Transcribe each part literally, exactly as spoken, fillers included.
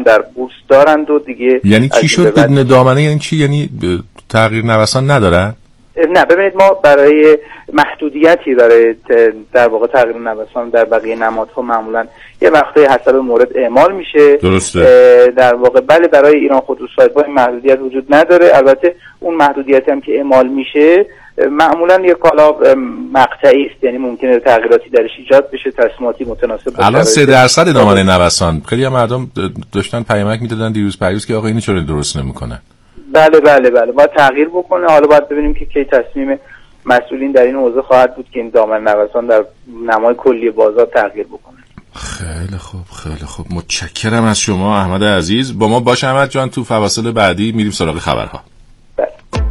در بورس دارند و دیگه. یعنی چی شد بدون دامنه؟ یعنی چی؟ یعنی تغییر نوسان ندارن؟ نه ببینید، ما برای محدودیتی برای در واقع تغییر نوسان در بقیه نمادها معمولا یه وقتی حسب مورد اعمال میشه. درسته. در واقع بله، برای ایران خودرو صاحب‌ها این محدودیت وجود نداره. البته اون محدودیتی هم که اعمال میشه معمولا یه کالا مقطعی است، یعنی ممکنه تغییراتی درش ایجاد بشه، تصمیماتی متناسب باشه. الان سه درصد دامنه نوسان، خیلی هم مردم داشتن پیامک میدادن دیروز پریوز که آقا اینو چرا درست نمیکنه. بله بله بله باید تغییر بکنه. حالا باید ببینیم که کی تصمیم مسئولین در این حوزه خواهد بود که این دامنه نوسان در نمای کلی بازار تغییر بکنه. خیلی خوب خیلی خوب، متشکرم از شما احمد عزیز. با ما باش احمد جان، تو فواصل بعدی میریم سراغ خبرها. بله.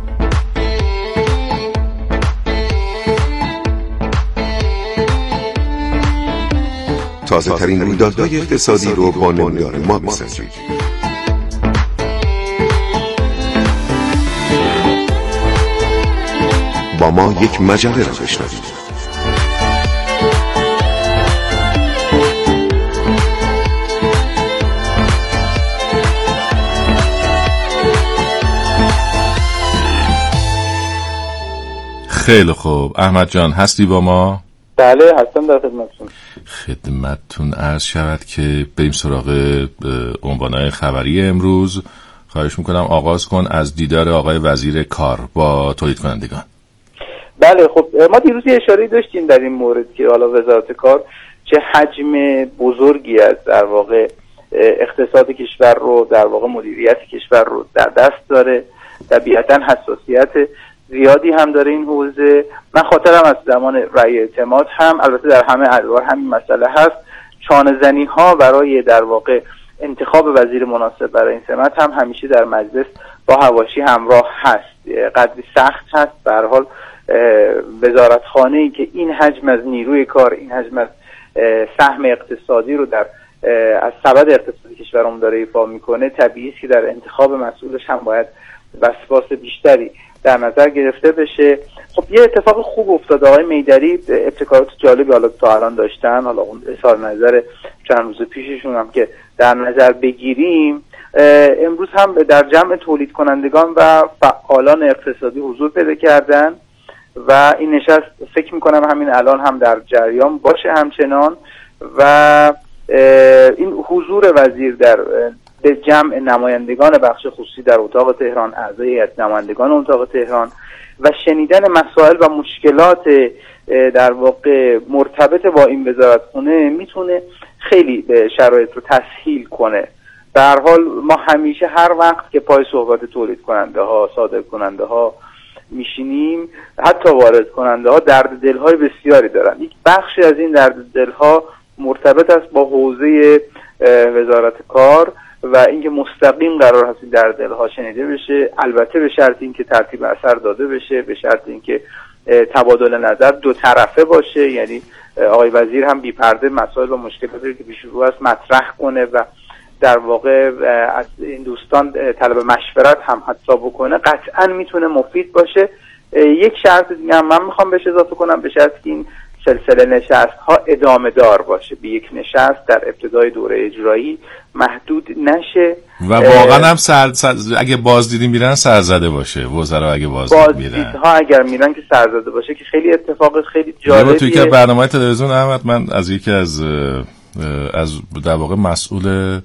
تازه ترین رویدادهای اقتصادی رو با نمودار ما بسازید. با ما یک مجله را بشنوید. خیلی خوب احمد جان، هستی با ما؟ بله هستم، در خدمتتون. خدمتتون عرض شود که بریم سراغ عنوان‌های خبری امروز. خواهش میکنم آغاز کن از دیدار آقای وزیر کار با تولید کنندگان. بله خب ما دیروز یه اشاره داشتیم در این مورد که حالا وزارت کار چه حجم بزرگی از در واقع اقتصاد کشور رو، در واقع مدیریت کشور رو در دست داره. طبیعتاً حساسیت زیادی هم داره این حوزه. من خاطرم از زمان رأی اعتماد هم، البته در همه ادوار همین مسئله هست، چانه زنی ها برای در واقع انتخاب وزیر مناسب برای این سمت هم همیشه در مجلس با حواشی همراه هست. قدری سخت هست. به هر حال وزارتخانه‌ای که این حجم از نیروی کار، این حجم از سهم اقتصادی رو در از سبد اقتصادی کشورمون داره ایفا میکنه، طبیعیه که در انتخاب مسئولش هم باید وسواس بیشتری در نظر گرفته بشه. خب یه اتفاق خوب افتاد. آقای میدری ابتکارات جالبی حالا تا الان داشتن، حالا اون اظهار نظر چند روز پیششون هم که در نظر بگیریم، امروز هم در جمع تولید کنندگان و فعالان اقتصادی حضور پیدا کردن و این نشست فکر میکنم همین الان هم در جریان باشه همچنان. و این حضور وزیر در به جمع نمایندگان بخش خصوصی در اتاق تهران، اعضای هیئت نمایندگان اتاق تهران و شنیدن مسائل و مشکلات در واقع مرتبط با این وزارتخونه میتونه خیلی شرایط رو تسهیل کنه. به هر حال ما همیشه هر وقت که پای صحبت تولید کننده ها، صادر کننده ها میشینیم، حتی وارد کننده ها درد دل های بسیاری دارن. یک بخشی از این درد دل ها مرتبط است با حوزه وزارت کار و اینکه مستقیم قرار هست این درد دل ها شنیده بشه، البته به شرط اینکه ترتیب اثر داده بشه، به شرط اینکه تبادل نظر دو طرفه باشه، یعنی آقای وزیر هم بی پرده مسائل و مشکلاتی که پیش رو است مطرح کنه و در واقع از این دوستان طلب مشورت هم حتی بکنه، قطعا میتونه مفید باشه. یک شرط دیگه هم من میخوام بهش اضافه کنم، به شرط که این سلسله نشست ها ادامه دار باشه، به یک نشست در ابتدای دوره اجرایی محدود نشه و واقعا هم سر, سر اگه بازدیدی میرن سرزده باشه. وزرا اگه بازدید میرن، بازدیدها اگر میرن که سرزده باشه، که خیلی اتفاق خیلی جالبیه. توی که برنامه تلویزیون احمد، من از یکی از از در واقع مسئول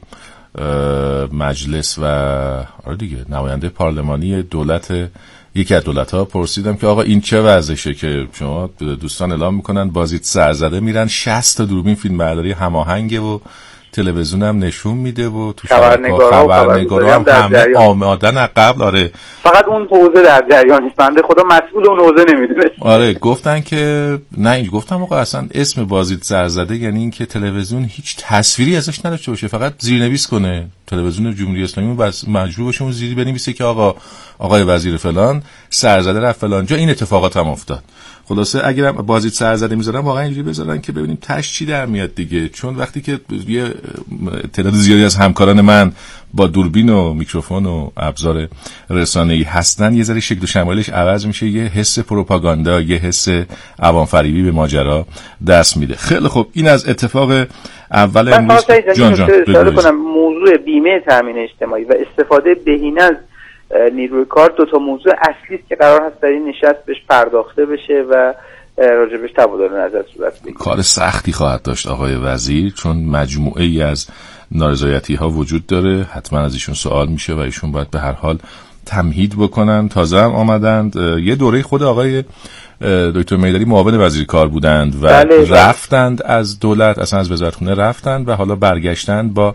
مجلس و آره دیگه نماینده پارلمانی دولت یکی از دولت‌ها پرسیدم که آقا این چه وضعشه که شما دوستان اعلام میکنن بازدید سرزده میرن، شصت تا دوربین فیلم برداری هماهنگه و تلویزیون هم نشون میده و تو خبرنگارا خبرنگارا هم همه آمادن از قبل. آره فقط اون حوزه در جریان نیست، بنده خدا مسئول اون حوزه نمیدونه. آره گفتن که نه، این گفتم آقا اصلا اسم بازدید سرزده یعنی این که تلویزیون هیچ تصویری ازش نداشته باشه، فقط زیرنویس کنه تلویزیون جمهوری اسلامی و مجبور باشه اون زیری بنویسه که آقا آقای وزیر فلان سرزده رفت فلان جا. این اتفاقات هم افتاد. خلاصه اگرم بازدید سرزده میذارن واقعا اینجوری بذارن که ببینیم تاش چی در میاد دیگه، چون وقتی که یه تعداد زیادی از همکاران من با دوربین و میکروفون و ابزار رسانه‌ای هستن یه ذره شکل و شمایلش عوض میشه، یه حس پروپاگاندا، یه حس عوام فریبی به ماجرا دست میده. خیلی خوب، این از اتفاق اول امروز. جان جان اشاره کنم موضوع بیمه تامین اجتماعی و استفاده بهینه از نیروی کار دو تا موضوع اصلی است که قرار هست در این نشست بهش پرداخته بشه و راجبش تبادل نظر صورت بگیره. کار سختی خواهد داشت آقای وزیر، چون مجموعه ای از نارضایتی ها وجود داره. حتما از ایشون سوال میشه و ایشون باید به هر حال تمهید بکنن. تازه هم آمدند، یه دوره خود آقای دکتر میدری معاون وزیر کار بودند و بله رفتند از دولت، اصلا از وزارتخونه رفتند و حالا برگشتند با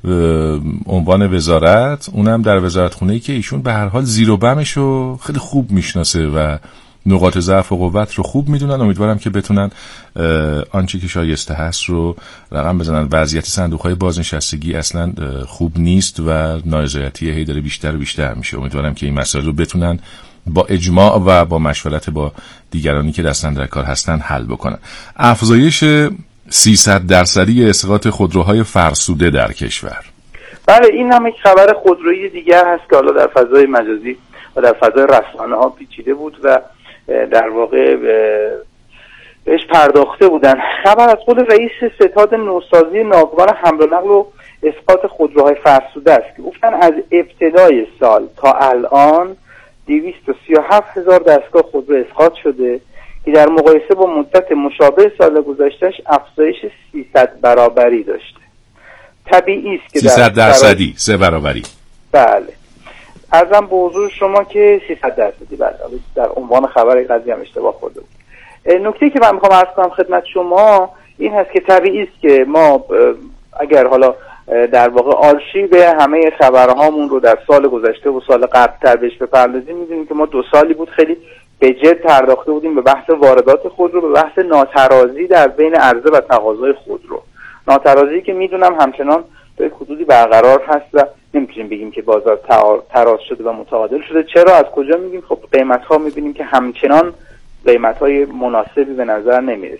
عنوان وزارت، اونم در وزارتخونه‌ای که ایشون به هر حال زیر و بمشو خیلی خوب میشناسه و نقاط ضعف و قوت رو خوب میدونن. امیدوارم که بتونن آنچه که شایسته هست رو رقم بزنن. وضعیت صندوق‌های بازنشستگی اصلا خوب نیست و نارضایتی هی داره بیشتر و بیشتر میشه. امیدوارم که این مسائل رو بتونن با اجماع و با مشورت با دیگرانی که دستن در کار هستن حل بکنن. افزایش سیصد درصدی اسقاط خودروهای فرسوده در کشور. بله، این هم یک خبر خودرویی دیگر هست که حالا در فضای مجازی و در فضای رسانه ها پیچیده بود و در واقع بهش پرداخته بودن. خبر از خود رئیس ستاد نوسازی ناوگان حمل و نقل و اسقاط خودروهای فرسوده است که گفتن از ابتدای سال تا الان دویست و سی و هفت هزار دستگاه خودرو اسقاط شده که در مقایسه با مدت مشابه سال گذشتهش افزایش سیصد برابری داشته. طبیعی است که سیصد درصدی، سه برابری. بله. ارزم به حضور شما که سیصد درصدی بله. در عنوان خبر قضیه هم اشتباه خورده بود. نکته که من میخوام عرض کنم خدمت شما این هست که طبیعی است که ما اگر حالا در واقع آرشیو همه خبرهامون رو در سال گذشته و سال قبل‌تر بهش بپردازیم، می‌بینیم که ما دو سالی بود خیلی به جد پرداخته بودیم به بحث واردات خودرو، به بحث ناترازی در بین عرضه و تقاضای خودرو. ناترازی که میدونم همچنان به حدودی برقرار هست و نمیتونیم بگیم که بازار تراز شده و متعادل شده. چرا؟ از کجا میگیم؟ خب قیمت‌ها می‌بینیم که همچنان قیمت‌های مناسبی به نظر نمیرسه.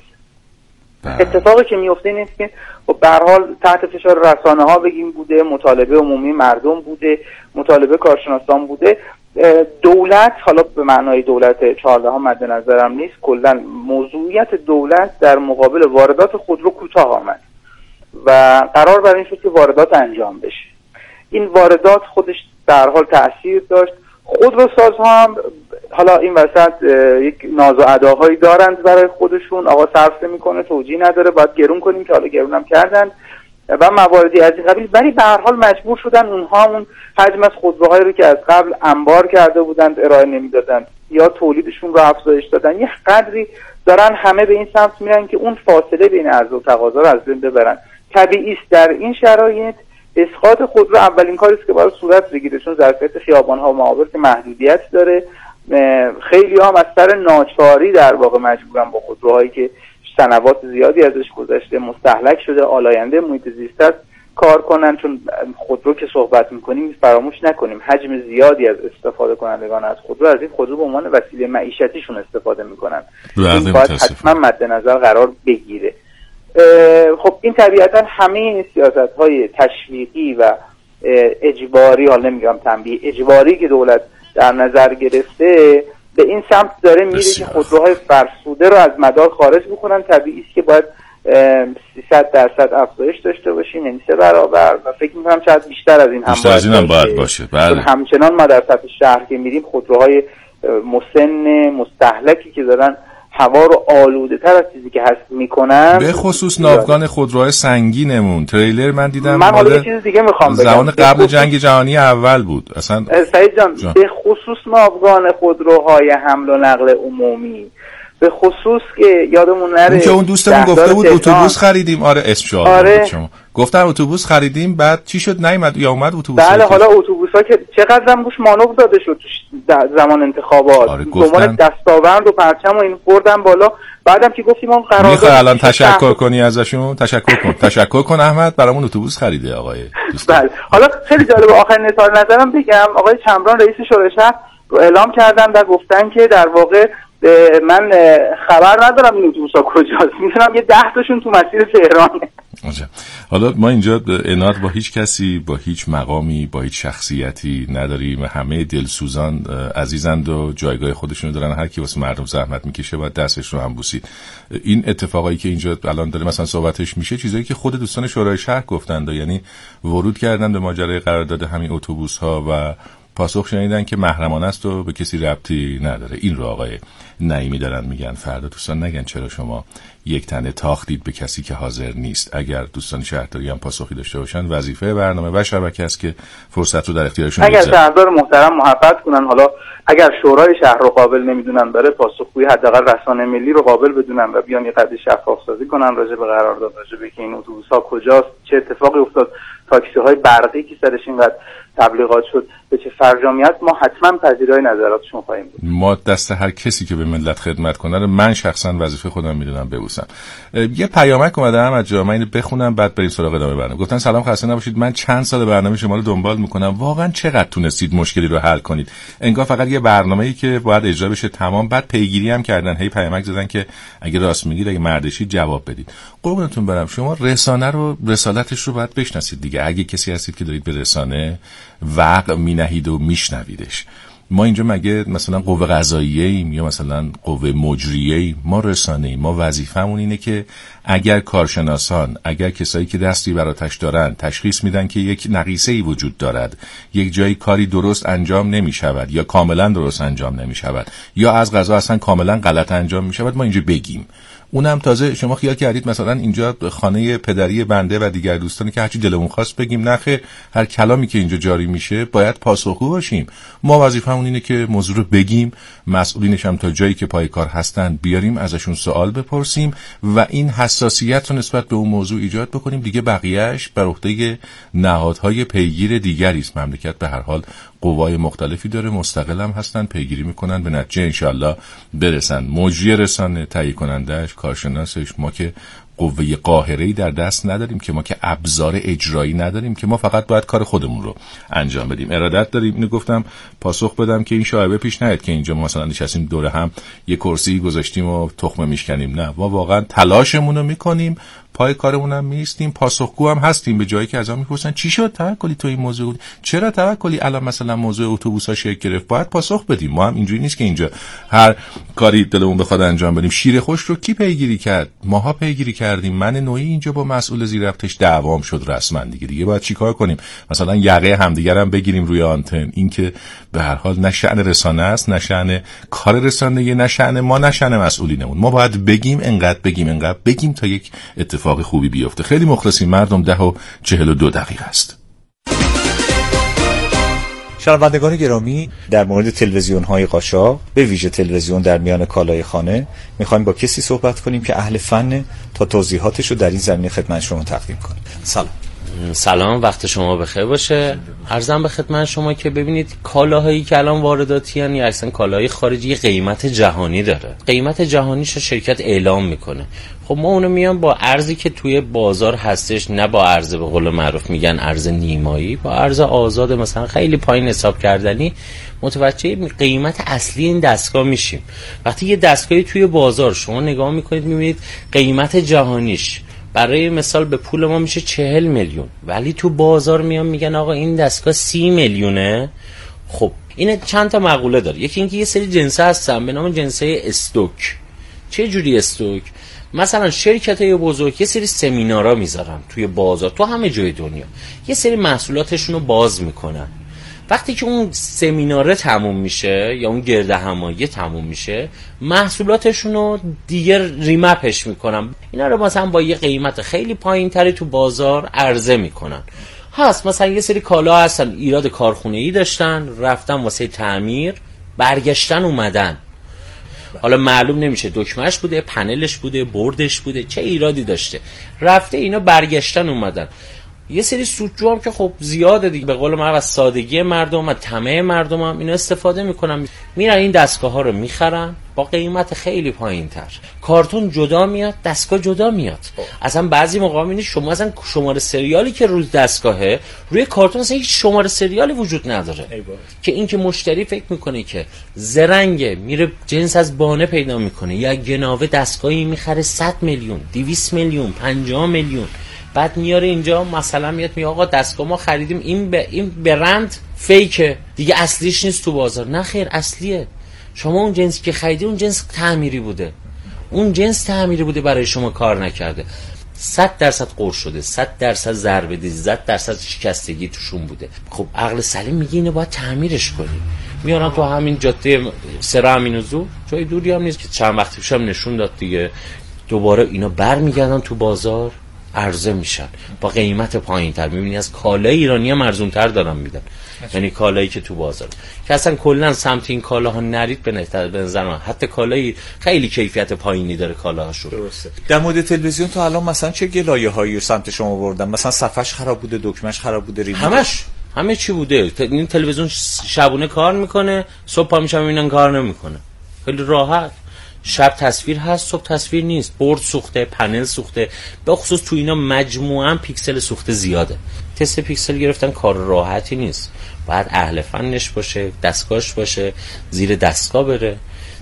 اتفاقی که میفته این است که خب به هر حال تحت فشار رسانه‌ها بگیم بوده، مطالبه عمومی مردم بوده، مطالبه کارشناسان بوده. دولت، حالا به معنای دولت چهاردهم مد نظرم نیست، کلا موضوعیت دولت در مقابل واردات خودرو کوتاه آمد و قرار بر این شد که واردات انجام بشه. این واردات خودش در حال تأثیر داشت. خودروسازها هم حالا این وسط یک ناز و اداهایی دارند برای خودشون، آقا صرف میکنه توجیه نداره باید گرون کنیم، که حالا گرون هم کردن و مواردی از این قبیل، ولی به هر حال مجبور شدن اونها اون حجم از خودروهایی رو که از قبل انبار کرده بودند ارائه نمیدادن یا تولیدشون رو افزایش دادن. یه قدری دارن همه به این سمت میرن که اون فاصله بین عرضه و تقاضا رو از بین ببرن. طبیعی است در این شرایط اسقاط خودرو اولین کاری است که باید صورت بگیره، چون ظرفیت خیابان‌ها و معابر که محدودیت داره. خیلی هم از سر ناچاری در واقع مجبورن با خودروهایی که سنوات زیادی ازش گذشته مستهلک شده، آلاینده محیط زیست است، کار کنن. چون خودرو که صحبت میکنیم فراموش نکنیم حجم زیادی از استفاده کنندگان از خودرو از این خودرو به عنوان وسیله معیشتیشون استفاده میکنن. این باید حتما مد نظر قرار بگیره. خب این طبیعتا همه سیاست‌های تشویقی و اجباری، حالا نمیگم تنبیه، اجباری که دولت در نظر گرفته به این سمت داره میره که خودروهای فرسوده رو از مدار خارج بکنن. طبیعی است که باید سیصد درصد افزایش داشته باشیم، یعنی سه برابر، و فکر می‌کنم شاید بیشتر از این هم بیشتر از این هم باید باشه. بله. همچنان ما در سطح شهر که میریم خودروهای مسن مستهلکی که دارن هوا رو آلوده تر از چیزی که هست میکنن، به خصوص ناوگان خودروهای سنگینمون. تریلر من دیدم، من حالا یه چیز دیگه میخوام بگم، زمان قبل جنگ جهانی اول بود اصلا. سعید جان, جان به خصوص ناوگان خودروهای حمل و نقل عمومی، به خصوص که یادمون نره اون که اون دوستمون گفته بود اتوبوس خریدیم. آره اسم شما آره. شما گفتن اتوبوس خریدیم، بعد چی شد نیومد یا اومد اتوبوس؟ بله حالا اتوبوسا که چقدر هم روش مانور داده شد زمان انتخابات، آره دنبال دستاورد و پرچم و این بردن بالا. بعدم که گفتیم اون قرارداد میخوای الان تشکر کنی ازشون؟ تشکر کن تشکر کن احمد برامون اتوبوس خریده آقای دوست. بله حالا خیلی جالب، آخرین اظهار نظرم بگم، آقای چمران رئیس شورای شهر رو اعلام کردن و گفتن که در واقع من خبر ندارم این اتوبوسا کجاست، میدونم یه ده تاشون تو مسیر تهرانه. آجا. حالا ما اینجا اناد با هیچ کسی، با هیچ مقامی، با هیچ شخصیتی نداریم و همه دلسوزان عزیزند و جایگاه خودشونو دارن. هر کی واسه مردم زحمت میکشه باید دستش رو هم بوسید. این اتفاقایی که اینجا الان داره مثلا صحبتش میشه چیزایی که خود دوستان شورای شهر گفتند، یعنی ورود کردن به ماجرای قرارداد همین اتوبوس ها و پاسخ شنیدن که محرمانه است و به کسی ربطی نداره. این رو آقای نعیمی دارن میگن. فردا دوستان نگن چرا شما یک تنه تاختید به کسی که حاضر نیست. اگر دوستان شهرداری هم پاسخی داشته باشن، وظیفه برنامه و شبکه است که فرصت رو در اختیارشون بگذارن. اگر شهردار محترم محبت کنن، حالا اگر شورای شهر رو قابل نمیدونن برای پاسخگویی حداقل رسانه ملی رو قابل بدونن و بیان یه قضیه شفاف سازی کنن راجع به قرارداد، راجع به که این اتوبوس‌ها کجاست، چه اتفاقی افتاد، تاکسی‌های برقی که سرش اینقدر تبلیغات شد به چه فرجامیت، ما حتما پذیرای نظراتشون خواهیم بود. ما دست هر کسی که به ملت خدمت کنه رو من شخصا وظیفه خودم میدونم ببوسم. یه پیامک اومده احمد جان، من اینو بخونم بعد بریم سراغ ادامه برنامه. گفتن سلام، خسته نباشید، من چند سال برنامه شما رو دنبال میکنم. واقعا چقدر تونستید مشکلی رو حل کنید؟ انگار فقط یه برنامه‌ای که باید اجرا بشه تمام، بعد پیگیری هم کردن، هی پیامک زدن که اگه راست میگید، اگه مردشید جواب بدید. قربونتون برم، شما رسانه رو، رسالتش رو باید بشناسید دیگه. اگه کسی هستید که دارید به رسانه وقع مینهید و میشنویدش، ما اینجا مگه مثلا قوه قضاییه ایم یا مثلا قوه مجریه ایم؟ ما رسانه ایم. ما وظیفمون اینه که اگر کارشناسان، اگر کسایی که دستی بر آتش دارن تشخیص میدن که یک نقیصه‌ای وجود دارد، یک جایی کاری درست انجام نمی شود یا کاملا درست انجام نمی شود یا از قضا اصلا کاملا غلط انجام می شود، ما اینجا بگیم. اونم تازه شما خیال کردید مثلا اینجا خانه پدری بنده و دیگر دوستانی که هرچی دلمون خواست بگیم. نخیر، هر کلامی که اینجا جاری میشه باید پاسخگو باشیم. ما وظیفمون اینه که موضوع رو بگیم، مسئولینش هم تا جایی که پای کار هستن بیاریم، ازشون سوال بپرسیم و این حساسیت رو نسبت به اون موضوع ایجاد بکنیم. دیگه بقیه‌اش بر عهده نهادهای پیگیر دیگری است. مملکت به هر حال قوای مختلفی داره، مستقل هم هستن، پیگیری میکنن، به نتیجه انشالله برسن. مجری رسانه، تهیه کنندش، کارشناسش، ما که قوه قاهره‌ای در دست نداریم، که ما که ابزار اجرایی نداریم، که ما فقط باید کار خودمون رو انجام بدیم. ارادت داریم. اینو گفتم پاسخ بدم که این شایعه پیش نیاد که اینجا ما مثلا نشستیم دوره هم یه کرسی گذاشتیم و تخمه میشکنیم. نه، ما واقعا تلاشمون رو میکنیم، پای کارمون هم میستیم، پاسخگو هم هستیم به جایی که ازم میپرسن چی شد توکلی تو این موضوع، چرا توکلی الان مثلا موضوع اتوبوس‌ها شکل گرفت، باید پاسخ بدیم. ما هم اینجوری نیست که اینجا هر کاری دلمون بخواد انجام بدیم. شیر خوش رو کی پیگیری کرد؟ ماها پیگیری کردیم. من نوعی اینجا با مسئول زیرربطش دعوام شد رسما. دیگه دیگه باید چیکار کنیم؟ مثلا یقه همدیگر هم بگیریم روی آنتن؟ این که به هر حال نه شأن رسانه است، نه شأن کار رسانه‌ای، نه شأن ما، نه شأن مسئولینمون. ما باید بگیم، انقدر بگیم انقدر بگیم تا یک اتفاق خوبی بیفته. خیلی مخلصیم مردم. ده و چهل و دو دقیقه است. شنوندگان گرامی، در مورد تلویزیون‌های قاچاق، به ویژه تلویزیون در میان کالای خانه، می‌خوایم با کسی صحبت کنیم که اهل فن تا توضیحاتش رو در این زمینه خدمت شما تقدیم کنیم. سلام. سلام، وقت شما بخیر باشه. عرضم به خدمت شما که ببینید کالاهایی که الان وارداتی ان یا اصلا کالاهای خارجی قیمت جهانی داره. قیمت جهانیش شرکت اعلام میکنه. خب ما اونو میام با ارزی که توی بازار هستش، نه با ارز به قول معروف میگن ارز نیمایی، با ارز آزاد مثلا خیلی پایین حساب کردنی متوجه قیمت اصلی این دستگاه میشیم. وقتی یه دستگاهی توی بازار شما نگاه میکنید میبینید قیمت جهانیش برای مثال به پول ما میشه چهل میلیون، ولی تو بازار میان میگن آقا این دستگاه سی میلیونه. خب این چند تا مقوله داره. یکی اینکه یه سری جنسه هستن به نام جنسه استوک. چه جوری استوک؟ مثلا شرکت‌های بزرگ یه سری سمینارها میذارن توی بازار، تو همه جای دنیا یه سری محصولاتشون رو باز میکنن. وقتی که اون سمیناره تموم میشه یا اون گرد همایی تموم میشه، محصولاتشون رو دیگه ریمپش میکنن، اینا رو مثلا با یه قیمت خیلی پایین تری تو بازار عرضه میکنن. هست مثلا یه سری کالا هستن ایراد کارخونه‌ای داشتن، رفتن واسه تعمیر، برگشتن اومدن، حالا معلوم نمیشه دکمهش بوده، پنلش بوده، بردش بوده، چه ایرادی داشته، رفته اینا برگشتن اومدن. یه سری سودجو هم که خب زیاده دیگه، به قول من از سادگی مردم و طمع مردم هم اینا استفاده میکنن، میرن این دستگاه ها رو میخرن با قیمت خیلی پایین تر. کارتون جدا میاد، دستگاه جدا میاد. اصلا بعضی موقع میبینی شما اصلا شماره سریالی که روی دستگاهه، روی کارتون اصلا هیچ شماره سریالی وجود نداره. که این که مشتری فکر میکنه که زرنگه، میره جنس از بانه پیدا میکنه، یا گناوه دستگاهی میخره صد میلیون، دویست میلیون، پنجاه میلیون، بعد میاره اینجا مثلا میاد میگه آقا دستگاه ما خریدیم این ب... این برند فیکه دیگه، اصلیش نیست تو بازار. نه خیر، اصلیه. شما اون جنسی که خریدی اون جنس تعمیری بوده، اون جنس تعمیری بوده برای شما کار نکرده. صد درصد قرص شده، صد درصد ضربه دیدی، صد درصد شکستگی توشون بوده. خب عقل سلیم میگه اینو باید تعمیرش کنی. میارن تو همین جاده سر امین‌وزو، جای دوری هم نیست که چند وقت پیشم نشون داد دیگه، دوباره اینا برمیگردن تو بازار عرضه میشن با قیمت پایین‌تر. میبینی از کالای ایرانی هم ارزون‌تر دارن میدن، یعنی کالایی که تو بازار که اصلا کلا سمت این کالاها نرید به نظر من، حتی کالایی خیلی کیفیت پایینی داره کالاهاشون. درسته. در مورد تلویزیون تا الان مثلا چه گلایه‌هایی سمت شما بردن؟ مثلا صفحش خراب بوده، دکمه‌اش خراب بوده، ریموتش همش همه چی بوده. این تلویزیون شبونه کار میکنه، صبح پا میشم میبینن کار نمیکنه. خیلی راحت. شب تصویر هست، صبح تصویر نیست. بورد سوخته، پنل سوخته، به خصوص تو اینا مجموعاً پیکسل سوخته زیاده. تست پیکسل گرفتن کار راحتی نیست. باید اهل فنش باشه، دستگاهش باشه، زیر دستگاه بره.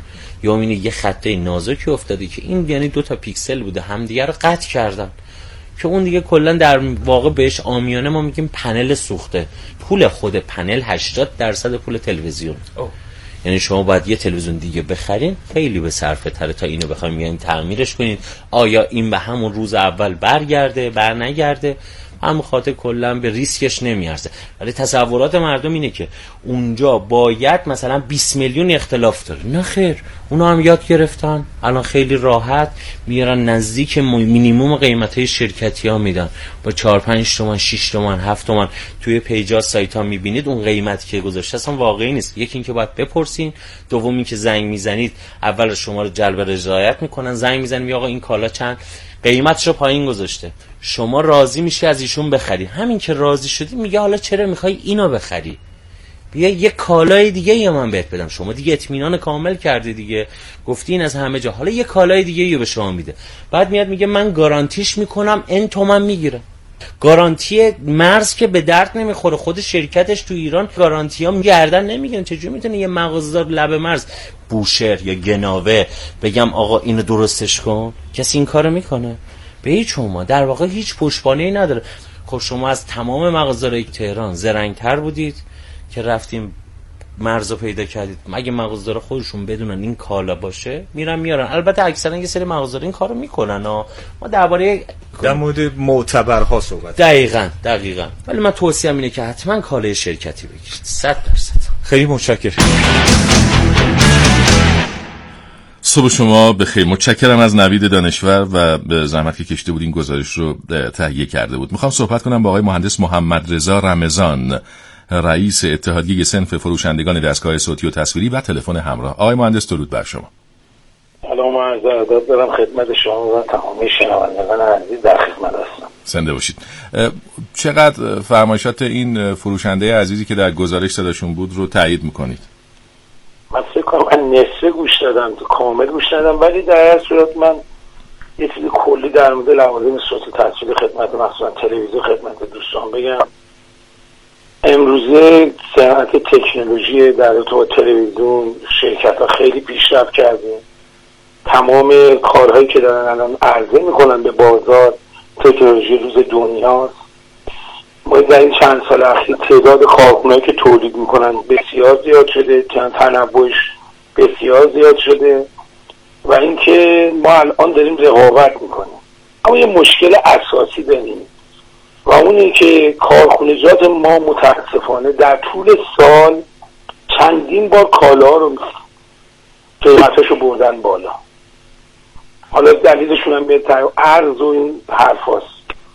یا میبینی یه خطه نازکی افتاده که این یعنی دو تا پیکسل بوده همدیگه رو قطع کردن، که اون دیگه کلا در واقع بهش عامیانه ما میگیم پنل سوخته. پول خود پنل هشتاد درصد پول تلویزیون. اوه. یعنی شما باید یه تلویزیون دیگه بخرین، خیلی به صرفه تره تا اینو بخوایم یعنی تعمیرش کنین. آیا این به همون روز اول برگرده بر نگرده، همون خاطر کلا به ریسکش نمیارزه. ولی تصورات مردم اینه که اونجا باید مثلا بیست میلیون اختلاف داره. نه خیر، اونا هم یاد گرفتن، الان خیلی راحت میارن نزدیک مینیمم قیمتای شرکتی ها میدن، با چهار پنج تومن، شش تومن، هفت تومن توی پیجا سایت ها میبینید اون قیمتی که گذاشته اصلا واقعی نیست. یکی این که باید بپرسین، دوم این که زنگ میزنید اول شما رو جلب رضایت میکنن، زنگ میزنید آقا این کالا چند، قیمتش رو پایین گذاشته، شما راضی میشی از ایشون بخری. همین که راضی شدی میگه حالا چرا میخوای اینو بخری، بیا یه کالای دیگه یا من بهت بدم. شما دیگه اطمینان کامل کردی دیگه، گفتی این از همه جا، حالا یه کالای دیگه یا به شما میده. بعد میاد میگه من گارانتیش میکنم این تومن میگیره. گارانتی مرز که به درد نمیخوره، خود شرکتش تو ایران گارانتی ها گردن نمیگیرن. چجوری میتونه یه مغازه‌دار لب مرز بوشهر یا گناوه بگم آقا اینو درستش کن؟ کسی این کارو میکنه؟ به هیچ عنوان. در واقع هیچ پشتوانه‌ای نداره. خب شما از تمام مغازه‌دارای تهران زرنگ‌تر بودید که رفتیم مرزو پیدا کردید. مگه مغازه‌دارا خودشون بدونن این کالا باشه میرن میارن؟ البته اکثرا یه سری مغازه‌دارا این کارو میکنن ها. ما درباره در مورد معتبرها صحبت. دقیقاً دقیقاً. ولی من توصیه‌ام اینه که حتما کالای شرکتی بگیرید. صد درصد. خیلی متشکرم. صبح شما بخیر. متشکرم از نوید دانشور و به زحمت که کشته بود این گزارش رو تهیه کرده بود. میخوام صحبت کنم با آقای مهندس محمد رضا رمضان، رئیس اتحادیه صنف فروشندگان دستگاه صوتی و تصویری و تلفن همراه. آقای مهندس درود بر شما. سلام و عرض ادب دارم خدمت شما و تمام شنوندگان عزیز، در خدمت هستم. زنده باشید. چقدر فرمایشات این فروشنده عزیزی که در گزارش صداشون بود رو تایید میکنید؟ من فکر کنم من نصفه گوش دادم، تو کامل گوش دادم، ولی در هر صورت من یه چیز کلی در مورد لوازم صوت و تصویر خدمت مثلا تلویزیون خدمت دوستان بگم. امروزه صنعت تکنولوژی در تو تلویزیون شرکت ها خیلی پیشرفت کردیم. تمام کارهایی که دارن الان عرضه میکنن به بازار تکنولوژی روز دنیاست. ما در این چند سال اخیر تعداد کارخونه‌ای که تولید میکنن بسیار زیاد شده، تنوعش بسیار زیاد شده و اینکه ما الان داریم رقابت میکنیم. اما یه مشکل اساسی داریم و اون این که کارخونجات ما متاسفانه در طول سال چندین بار کالا رو قیمتاشو بردن بالا. حالا دلیلشون هم بهتر عرض و این حرف هست.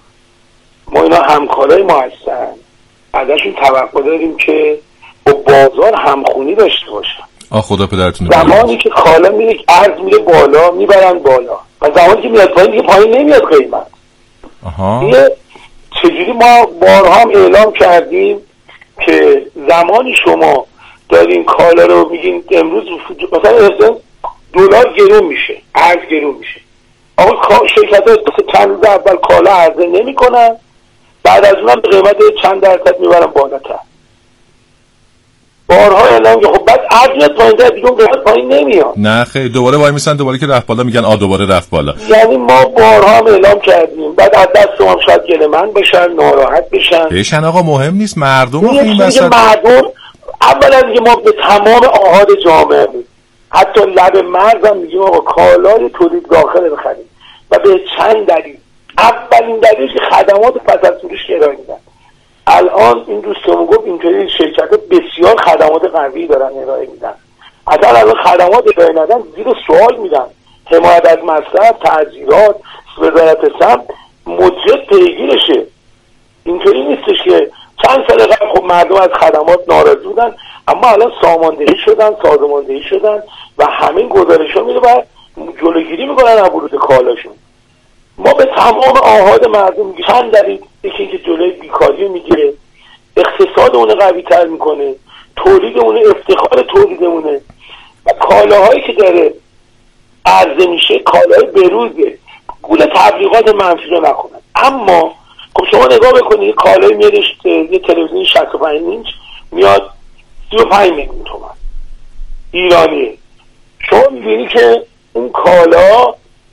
ما اینا همکارای ما هستن، ازشون توقع داریم که با بازار همخونی داشته باشن. آه خدا پدرتون زمانی که کالا میره عرض میره بالا میبرن بالا و زمانی که میاد پایین دیگه پایین نمیاد قیمت. آها. یه چجوری ما بارها هم اعلام کردیم که زمانی شما دارین کالا رو میگین امروز مثلا دلار گرون میشه، ارز گرون میشه، آقا شرکت ها چند روز اول کالا عرضه نمی کنن، بعد از اونم به قیمت چند درصد میبرن بالاتر. بارها اعلام که خب بعد هر میاد پایین‌تر دیگه اون پایین نمیاد. نه خیلی دوباره وای میسن دوباره که رفت بالا میگن آ دوباره رفت بالا. یعنی ما بارها هم اعلام کردیم بعد از دست هم شاید گله من بشن ناراحت بشن. بشن آقا مهم نیست مردم رو این وسط مردم اولا دیگه ما به تمام آحاد جامعه حتی لب مرز هم میگیم آقا کالای تولید داخل بخریم و به چند دلیل. اولین دلیل که خدمات پس از فروش ارائه میدن. الان این دوستمون گفت اینطوری شرکت بسیار خدمات قوی دارن ارائه میدن. اصلا الان خدمات ارائه ندن زیر سوال میدن. حمایت از مصرف، تعزیرات، وزارت سمت مدرک پیگیرشه. اینطوری نیستش که چند سال قبل خب مردم از خدمات ناراضی بودن اما الان ساماندهی شدن، سازماندهی شدن و همین گزارش‌ها میره و جلوگیری میکنن از ورود کالاشون. ما به تمام آحاد مردم میگیم چند دلیل، یکی اینکه جلوی بیکاری میگیره، اقتصاد اون قوی تر میکنه، تولید اون افتخار تولیدمونه و کالاهایی که داره عرضه میشه کالای بروزه. گول تبلیغات منفی رو نکنن. اما خب شما نگاه بکنید کالای میادش یه تلویزیون شصت و پنج اینچ میاد سی و پنج میلیون تومان ایرانیه. شما میبینی که اون کالا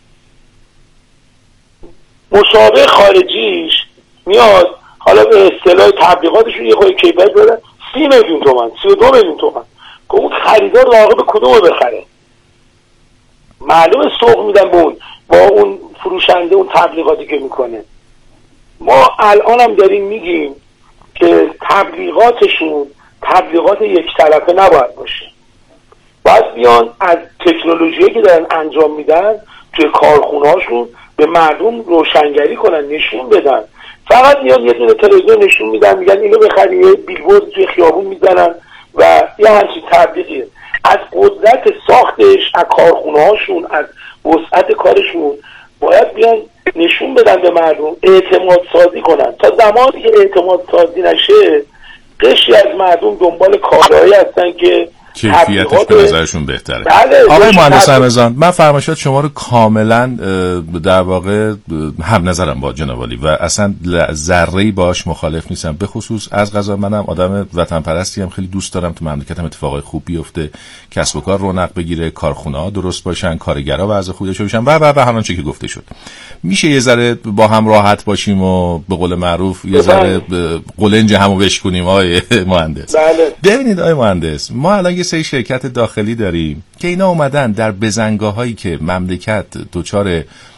مشابه خارجیش میاد حالا به اصطلاح تبلیغاتشون یه خواهی کیبت بره سی میلیون تومان سی و دو میلیون تومان که اون خریدار واقع به کدوم بخره؟ معلومه سوق میدن به اون با اون فروشنده اون تبلیغاتی که میکنه. ما الان هم داریم میگیم که تبلیغاتشون تبلیغات یک طرفه نباید باشه. باید بیان از تکنولوژی که دارن انجام میدن توی کارخونهاشون به مردم روشنگری کنن، نشون بدن. فقط میان یه دونه تلویزیون نشون میدن میگن اینو بخری، یه بیلبورد توی خیابون میزنن و یه همچین تبلیغیه. از قدرت ساختش، از کارخونهاشون، از وسعت کارشون باید بیان نشون بدن به مردم، اعتماد سازی کنن. تا زمانی که اعتماد سازی نشه قشری از مردم دنبال کارهایی هستن که کیفیتش به نظرشون بهتره. آقای مهندس رمضان من فرمایشات شما رو کاملا در واقع هم نظرم با جناب عالی و اصلا ذره‌ای باش مخالف نیستم. به خصوص از قضا منم آدم وطن پرستی ام، خیلی دوست دارم تو مملکتم اتفاقای خوب بیفته، کسب و کار رونق بگیره، کارخونه‌ها درست باشن، کارگرا وضع خوبی داشته باشن و و و همان چیزی که گفته شد. میشه یه ذره با هم راحت باشیم و به قول معروف یه ذره قلنج همو بشکنیم آقای مهندس. بله. ببینید آقای مهندس ما الان یه سری شرکت داخلی داریم که اینا اومدن در بزنگاهایی که مملکت دوچار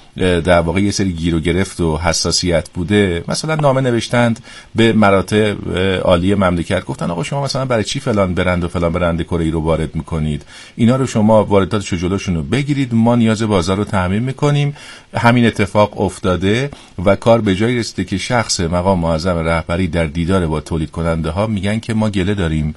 در واقع یه سری گیر و گرفت و حساسیت بوده مثلا نامه نوشتند به مراتع عالی مملکت، گفتن آقا شما مثلا برای چی فلان برند و فلان برند کره رو وارد میکنید، اینا رو شما وارداتش رو جلوشون رو بگیرید، ما نیاز بازار رو تامین میکنیم. همین اتفاق افتاده و کار به جایی رسیده که شخص مقام معظم رهبری در دیدار با تولید کننده ها میگن که ما گله داریم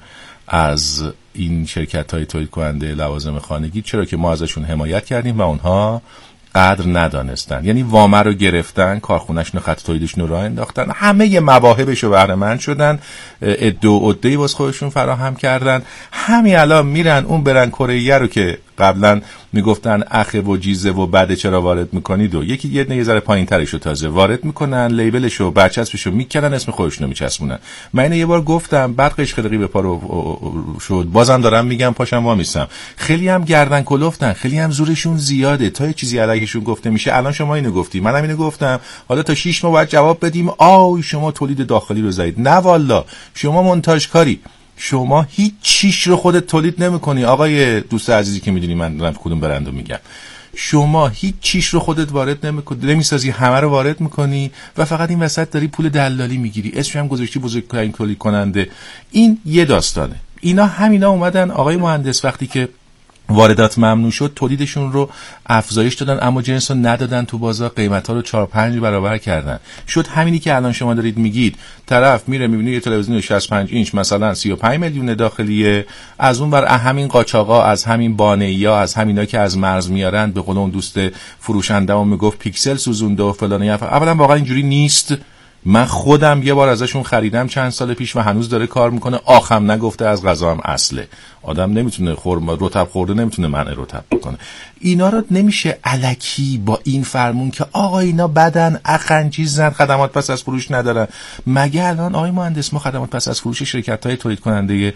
از این شرکت های تولید کننده لوازم خانگی، چرا که ما ازشون حمایت کردیم و اونها قدر ندانستن. یعنی وامه رو گرفتن، کارخونه‌شون خط تولیدشون رو راه انداختن، همه مواهبش رو بهره مند شدن، عده و عده‌ای واسه خودشون فراهم کردن. همین الان میرن اون برن کره رو که قبلا میگفتن اخه و جیزه و بعد چرا وارد میکنید و یکی یه یه ذره پایین‌ترش رو تازه وارد میکنن، لیبلش رو برچسبش رو میکنن، اسم خودشون رو میچسبونن. من اینو یه بار گفتم بعد قشقرقی به پا رو شد، بازم دارم میگم پاشم وامیستم. خیلی هم گردن کلفتن، خیلی هم زورشون زیاده، تا یه چیزی علیهشون گفته میشه. الان شما اینو گفتی، منم اینو گفتم، حالا تا شش ماه باید جواب بدیم آی شما تولید داخلی رو زدید. نه والا شما مونتاژکاری، شما هیچ چیش رو خودت تولید نمی‌کنی. آقای دوست عزیزی که میدونی من دارم کدوم برندو میگم، شما هیچ چیش رو خودت وارد نمی‌کنی، نمی‌سازی، همه رو وارد می‌کنی و فقط این وسط داری پول دلالی میگیری، اسمش هم گذاشتی بزرگترین تولید کننده. این یه داستانه. اینا همینا اومدن آقای مهندس وقتی که واردات ممنوع شد تولیدشون رو افزایش دادن اما جنس رو ندادن تو بازار، قیمت‌ها رو چهار پنج برابر کردن. شد همینی که الان شما دارید میگید، طرف میره میبینه یه تلویزیون شصت و پنج اینچ مثلا سی و پنج میلیون داخلیه، از اون ور همین قاچاقا، از همین بانه‌ای‌ها، از همینا که از مرز میارن، به قول اون دوست فروشنده‌مون میگفت پیکسل سوزونده و فلان. اولا واقعا اینجوری نیست. من خودم یه بار ازشون خریدم چند سال پیش و هنوز داره کار میکنه. آخم نگفته از غذا هم اصله. آدم نمیتونه خورم رطب خورده نمیتونه منع رطب بکنه. اینا رو نمیشه الکی با این فرمون که آقا اینا بدن اخن چیزن خدمات پس از فروش ندارن. مگه الان آقای مهندس ما خدمات پس از فروش شرکت‌های تولید کننده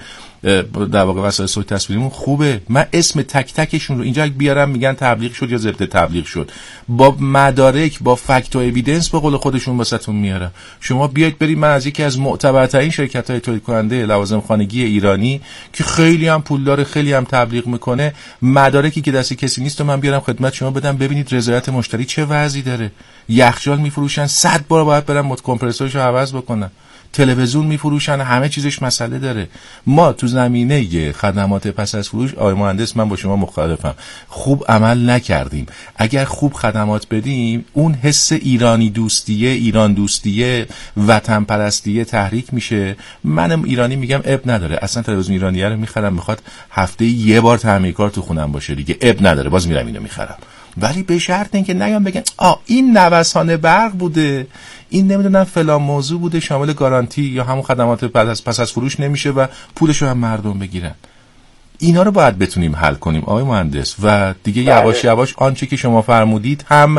در واقع وسایل صوتی تصویریمون خوبه. من اسم تک تکشون رو اینجا بیارم میگن تبلیغ شد یا ضد تبلیغ شد، با مدارک با فکت و اوییدنس به قول خودشون واسهتون میارم. شما بیاید برید، من از یکی از معتبرترین شرکت‌های تولید کننده لوازم خانگی ایرانی که خیلی هم پولدار خیلی هم تبلیغ میکنه، مدارکی که دست کسی نیست و من بیارم خدمت شما بدم ببینید رضایت مشتری چه وضعی داره. یخچال میفروشن صد بار باید برن مد کمپرسورشو عوض بکنن، تلویزیون میفروشن، همه چیزش مسئله داره. ما تو زمینه خدمات پس از فروش آقای مهندس من با شما مخالفم، خوب عمل نکردیم. اگر خوب خدمات بدیم اون حس ایرانی دوستیه، ایران دوستیه، وطن پرستیه تحریک میشه. منم ایرانی میگم اب نداره، اصلا تلویزیون ایرانیه رو میخرم، میخواد هفته یه بار تعمیرکار تو خونم باشه دیگه اب نداره، باز میرم اینو میخرم. ولی به شرط اینکه نیام بگن آ این نوسان برق بوده، این نمیدونم فلان موضوع بوده شامل گارانتی یا همون خدمات پس از پس از فروش نمیشه و پولشو هم مردم بگیرن. اینا رو باید بتونیم حل کنیم آقای مهندس و دیگه یواش یواش آنچه که شما فرمودید هم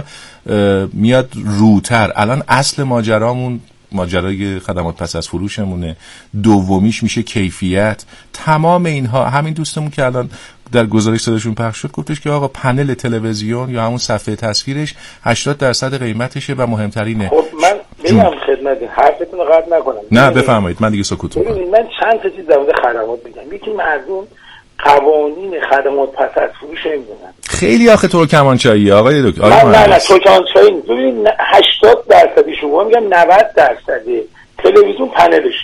میاد روتر. الان اصل ماجرامون ماجرای خدمات پس از فروشمونه، دومیش میشه کیفیت. تمام اینها، همین دوستمون که الان در گزارش صداشون پخش شد گفتش که آقا پنل تلویزیون یا همون صفحه تصویرش هشتاد درصد قیمتشه و مهمترینه. خب من بگم خدمت حرفتون رو قطع نکنم. نه بفرمایید، من دیگه سکوت میکنم. من چند تا چیز در مورد خدمات بگم. یکی مردم قوانین خدمات پس از فروش نمیدونن. خیلی آخه ترکمانچایی آقای دکتر. نه نه نه ترکمانچایی نیست. ببینید هشتاد درصد شما میگم نود درصد تلویزیون پنلش.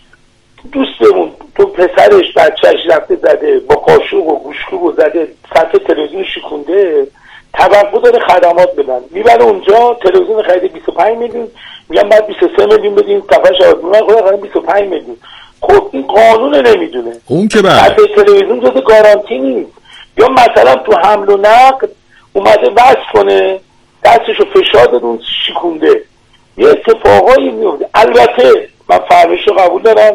دوستمون تو پسرش بچهش رفته زده با قاشق و گوشتکوب و زده سطح تلویزیون شکونده، توقع داره خدمات بدن. میبره اونجا تلویزیون خریده بیست و پنج میلیون، میگم بعد بیست و سه میلیون بدین، صفحه‌اش آزمون من خودم بیست و پنج میلیون. خب این قانون نمیدونه. اون که بعد تلویزیون جز گارانتی نیست. یا مثلا تو حمل و نقل اومده بس کنه دستشو فشار داد اون شکونده، یه اتفاقایی میفته. البته من فرمایشو قبول دارم،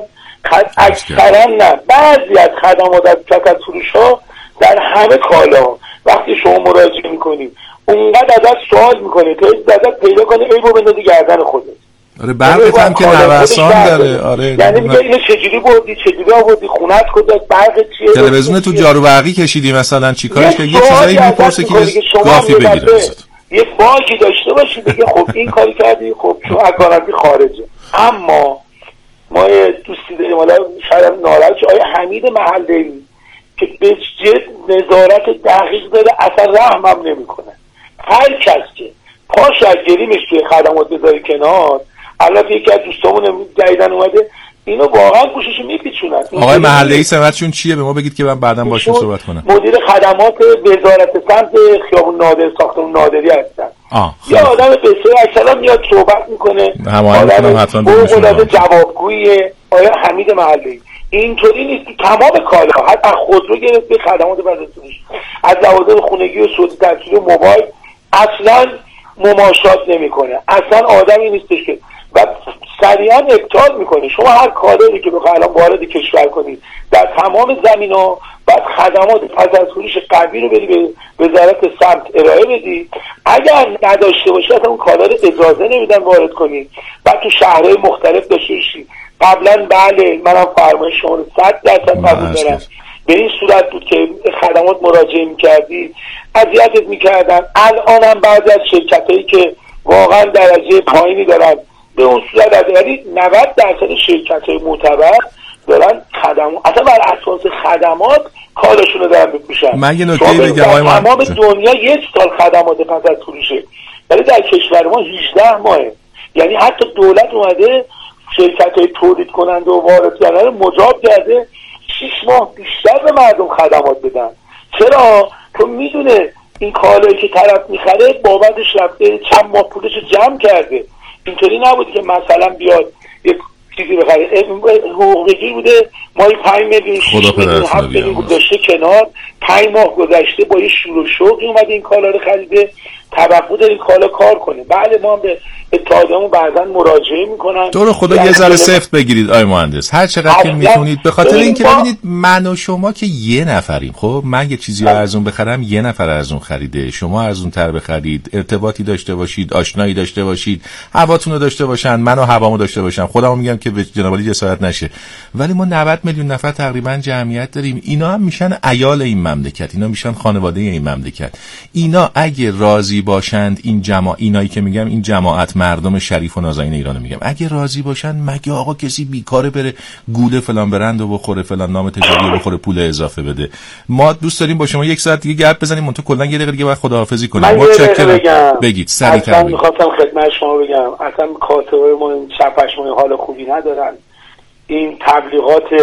اکثرا نه، بعضی از خدمات از پس از فروش ها در همه کالا وقتی شما مراجعه میکنید اونقدر ازت سوال میکنه تا ازت پیدا کنه ای بو بندازی گردن خودت. آره برقت هم که نوسان داره. آره یعنی میگه اینو چجوری بردی چجوری آوردی خونت کجاست برق چیه، تلویزیون تو جارو برقی کشیدی مثلا چیکارش که یه چیزایی میپرسه که گافی بگیره. یه باگی داشته باشی بگه خب این کاری کردی خب چون از گارانتی خارجه. اما ما دوستی داریم حالا شاید ناراحت شه آقای حمید محله‌ای که به جد نظارت دقیق داره اصلا رحم هم نمیکنه. هر کس که پاش از گریمش توی خدمات بذاره کنار، البته یکی از دوستامون جدیدن اومده اینو واقعا گوشش میپیچونن. آقای محله‌ای سمتشون چیه به ما بگید که من بعداً باشون صحبت کنم. مدیر خدمات وزارت سمت خیابون نادر ساختمون نادری هستن. یا آدم بسیار اکثرا میاد صحبت میکنه، آدم حتما بگم جوابگویه. آیا حمید محله‌ای اینطوری نیست که تمام کالا حتی خودرو گرفت به خدمات بازرسیش از لوازم خونگی و صوتی تصویری و موبایل اصلا مماشات نمیکنه. اصلا آدمی نیستش که و سریعا ابطال میکنه. شما هر کالایی که بخواه الان وارد کشور کنید در تمام زمینا بعد خدمات پس از فروش قوی رو بدی به وزارت سمت ارائه بدی. اگر نداشته باشه اصلا اون کالا رو اجازه نمیدن وارد کنید. بعد تو شهرهای مختلف داشته باشی. قبلا بله منم فرمایش شما رو صد درصد قبول دارم. به این صورت بود که خدمات مراجعه میکردی اذیتت میکردن. الان هم بعضی از شرکتایی که واقعا درجه پایینی دارن به اون صورت از ولی نود درصد شرکت‌های معتبر دارن خدمات اصلا بر اساس خدمات کارشون رو دارن می‌پوشن. من یه نکته بگم آقای من تمام دنیا یک سال خدمات پس از فروشه ولی در کشور ما هجده ماهه. یعنی حتی دولت اومده شرکت‌های تولید کننده و واردکننده رو مجاب کرده شش ماه بیشتر به مردم خدمات بدن. چرا؟ تو میدونه این کالایی که طرف میخره بابتش رفته چند ماه پولش جمع کرده. اینطوری نبود که مثلا بیاد یک چیزی بخره. حقوق بگیر بوده ماهی پنج میلیون شش میلیون هفت میلیون گذاشته کنار، پنج ماه گذشته با یه شور و شوقی اومده این کالا رو خریده توقع داریم کالا کار کنه. بله ما هم به اتحادیه‌مون بعضا مراجعه میکنن. تو رو خدا یه ذره سفت بگیرید آی مهندس، هر چقدر که میتونید، به خاطر اینکه ببینید من و شما که یه نفریم. خب من یه چیزی رو ارزون بخرم، یه نفر ارزون خریده، شما ارزون تر بخرید، ارتباطی داشته باشید، آشنایی داشته باشید، هواتون رو داشته باشن، من و هوامو داشته باشم. خودمو میگم که به جناب عالی جسارت نشه، ولی ما نود میلیون نفر تقریبا جمعیت داریم. اینا هم میشن عیال این مملکت، اینا میشن خانواده این مملکت. اینا اگه راضی باشند، این جماعت، اینایی که میگم این جماعت مردم شریف و نازنین ایران میگم، اگه راضی باشن مگه آقا کسی بیکاره بره گوله فلان برند و بخوره، فلان نام تجاری بخوره، پول اضافه بده؟ ما دوست داریم با شما یک ساعت دیگه گپ بزنیم، من تو کلا یه دقیقه دیگه باید خداحافظی کنیم. متشکرم. بگید سریعتر. اصلا میخواستم خدمت شما بگم اصلا کاتبای ما این چپش ما حال خوبی ندارن. این تبلیغات